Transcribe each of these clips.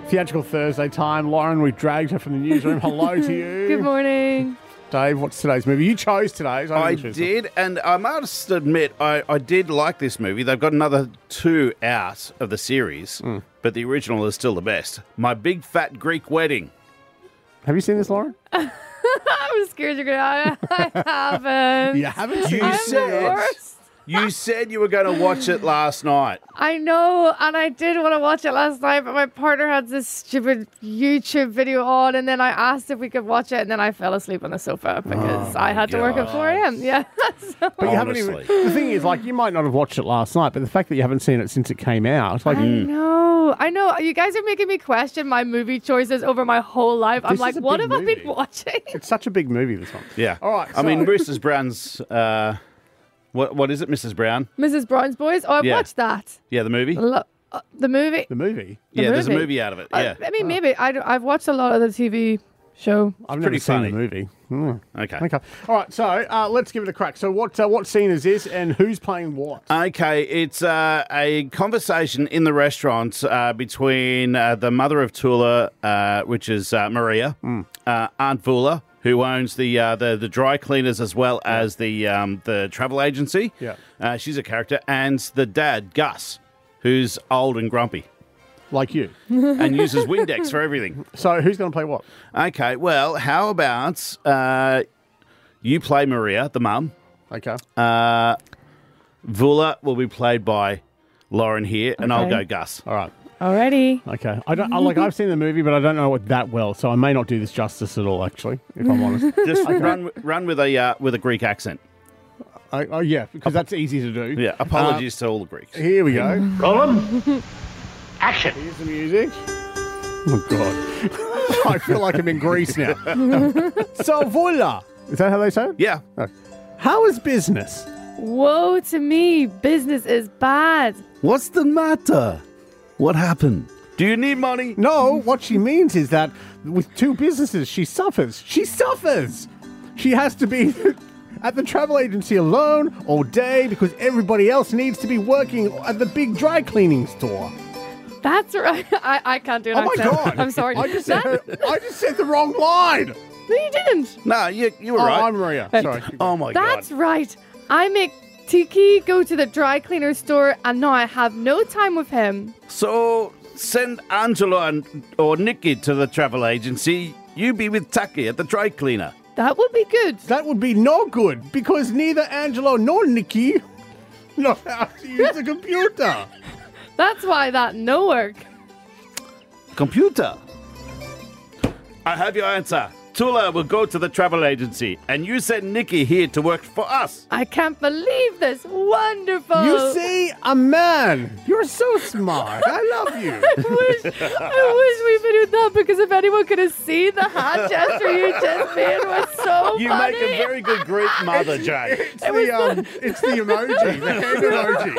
Theatrical Thursday time. Lauren, we've dragged her from the newsroom. Hello to you. Good morning. Dave, what's today's movie? You chose today's. I did, and I must admit, I did like this movie. They've got another 2 out of the series, but the original is still the best. My Big Fat Greek Wedding. Have you seen this, Lauren? I was scared you're going to... I haven't. You haven't seen I'm it? the worst. You said you were going to watch it last night. I know, and I did want to watch it last night, but my partner had this stupid YouTube video on, and then I asked if we could watch it, and then I fell asleep on the sofa because I had to work at 4 a.m. Yeah. But you haven't even, Honestly. the thing is, like, you might not have watched it last night, but the fact that you haven't seen it since it came out, like, I know. You guys are making me question my movie choices over my whole life. I'm This like, is a what big have I movie. been watching? it's such a big movie, this one. Yeah. All right. I mean, so- Mrs. Brown's... what is it, Mrs. Brown? Mrs. Brown's Boys? Oh, I've Yeah. watched that. Yeah, the movie? The movie? The movie? Yeah, there's a movie. movie out of it. Yeah. I mean, maybe. I've watched a lot of the TV show. I've never pretty seen funny. the movie. Hmm. Okay. Okay. All right, so let's give it a crack. So what scene is this, and who's playing what? Okay, it's a conversation in the restaurant between the mother of Tula, which is Maria, Aunt Vula, who owns the dry cleaners as well as the travel agency. Yeah. She's a character, and the dad, Gus, who's old and grumpy Like you. and uses Windex for everything. So who's going to play what? Okay, well, how about you play Maria, the mum? Okay. Vula will be played by Lauren here, and I'll Okay. go Gus. All right. Already. Okay. I've seen the movie, but I don't know it that well, so I may not do this justice at all, actually, if I'm honest. Just run with a Greek accent. Oh, yeah, because that's easy to do. Yeah, apologies to all the Greeks. Here we go. Roland, action. Here's the music. Oh, God. I feel like I'm in Greece now. So, Vula. Is that how they say it? Yeah. How is business? Woe to me. Business is bad. What's the matter? What happened? Do you need money? No, what she means is that with 2 businesses, she suffers. She suffers. She has to be at the travel agency alone all day because everybody else needs to be working at the big dry cleaning store. That's right. I can't do an Oh my accent. God! I'm sorry. I just said the wrong line. No, you didn't. No, you were Oh, right. I'm Maria. Sorry. Oh my That's god. right. I make Tiki go to the dry cleaner store, and now I have no time with him. So send Angelo or Nikki to the travel agency. You be with Taki at the dry cleaner. That would be good. That would be no good because neither Angelo nor Nikki know how to use a computer. That's why that no work. Computer. I have your answer. Tula will go to the travel agency, and you send Nikki here to work for us. I can't believe this. Wonderful. You see, a man. You're so smart. I love you. I wish we could do that because if anyone could have seen the hand gesture you just made was so You funny. make a very good Greek mother, Jay. It's the emoji, the hand emoji.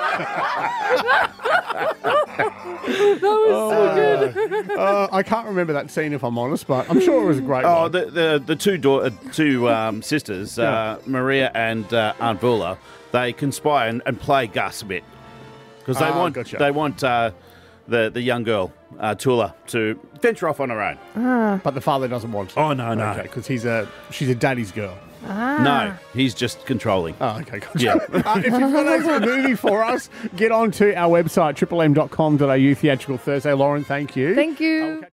That was so good. I can't remember that scene if I'm honest, but I'm sure it was a great Oh, one. the two sisters, Yeah. Maria and Aunt Vula, they conspire and play Gus a bit because Gotcha. they want the young girl Tula to venture off on her own. But the father doesn't want to. Oh no, Okay, because she's a daddy's girl. no, he's just controlling. Oh, okay, gotcha. Yeah. If you've got a movie for us, get on to our website, triplem.com.au, Theatrical Thursday. Lauren, thank you. Thank you.